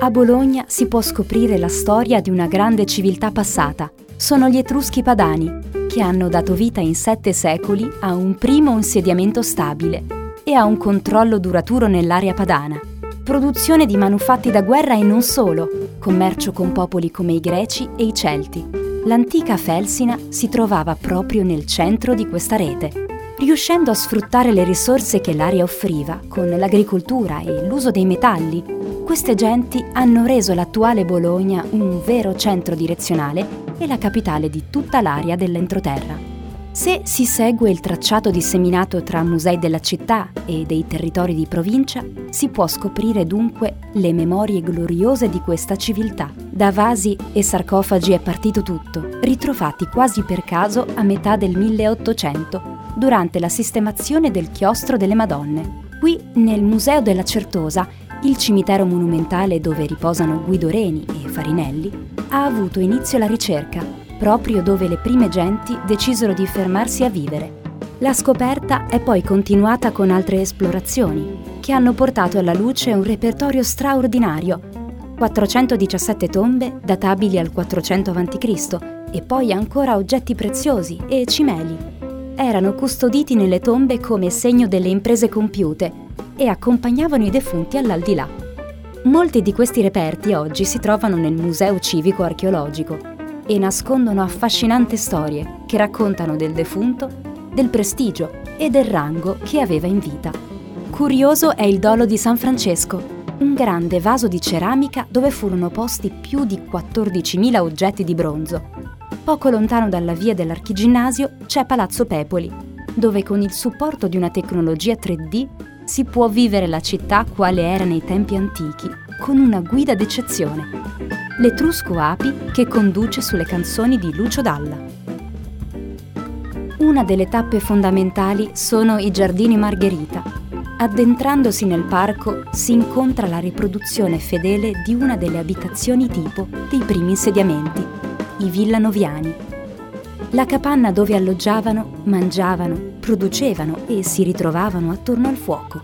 A Bologna si può scoprire la storia di una grande civiltà passata. Sono gli Etruschi Padani, che hanno dato vita in 7 secoli a un primo insediamento stabile e a un controllo duraturo nell'area padana. Produzione di manufatti da guerra e non solo, commercio con popoli come i Greci e i Celti. L'antica Felsina si trovava proprio nel centro di questa rete. Riuscendo a sfruttare le risorse che l'area offriva, con l'agricoltura e l'uso dei metalli, queste genti hanno reso l'attuale Bologna un vero centro direzionale e la capitale di tutta l'area dell'entroterra. Se si segue il tracciato disseminato tra musei della città e dei territori di provincia, si può scoprire dunque le memorie gloriose di questa civiltà. Da vasi e sarcofagi è partito tutto, ritrovati quasi per caso a metà del 1800, durante la sistemazione del chiostro delle Madonne. Qui, nel Museo della Certosa, il cimitero monumentale dove riposano Guido Reni e Farinelli, ha avuto inizio la ricerca, proprio dove le prime genti decisero di fermarsi a vivere. La scoperta è poi continuata con altre esplorazioni, che hanno portato alla luce un repertorio straordinario: 417 tombe databili al 400 a.C. e poi ancora oggetti preziosi e cimeli. Erano custoditi nelle tombe come segno delle imprese compiute e accompagnavano i defunti all'aldilà. Molti di questi reperti oggi si trovano nel Museo Civico Archeologico e nascondono affascinanti storie che raccontano del defunto, del prestigio e del rango che aveva in vita. Curioso è il Dolo di San Francesco, un grande vaso di ceramica dove furono posti più di 14.000 oggetti di bronzo. Poco lontano dalla via dell'Archiginnasio c'è Palazzo Pepoli, dove con il supporto di una tecnologia 3D si può vivere la città quale era nei tempi antichi, con una guida d'eccezione: l'Etrusco Api che conduce sulle canzoni di Lucio Dalla. Una delle tappe fondamentali sono i Giardini Margherita. Addentrandosi nel parco si incontra la riproduzione fedele di una delle abitazioni tipo dei primi insediamenti, i Villanoviani. La capanna dove alloggiavano, mangiavano, producevano e si ritrovavano attorno al fuoco.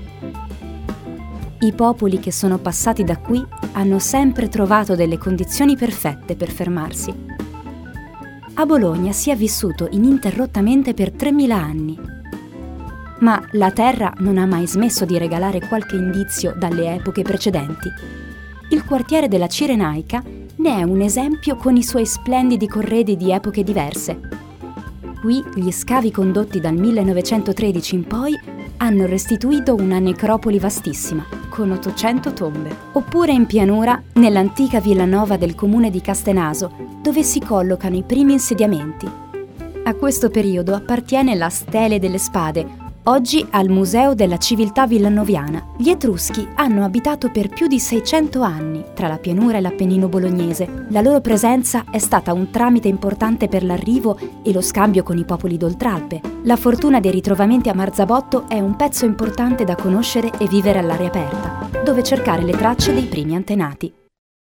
I popoli che sono passati da qui hanno sempre trovato delle condizioni perfette per fermarsi. A Bologna si è vissuto ininterrottamente per 3000 anni. Ma la terra non ha mai smesso di regalare qualche indizio dalle epoche precedenti. Il quartiere della Cirenaica ne è un esempio con i suoi splendidi corredi di epoche diverse. Qui gli scavi condotti dal 1913 in poi hanno restituito una necropoli vastissima, con 800 tombe. Oppure in pianura, nell'antica Villanova del comune di Castenaso, dove si collocano i primi insediamenti. A questo periodo appartiene la Stele delle Spade, oggi al Museo della Civiltà Villanoviana. Gli Etruschi hanno abitato per più di 600 anni tra la pianura e l'Appennino bolognese. La loro presenza è stata un tramite importante per l'arrivo e lo scambio con i popoli d'Oltralpe. La fortuna dei ritrovamenti a Marzabotto è un pezzo importante da conoscere e vivere all'aria aperta, dove cercare le tracce dei primi antenati.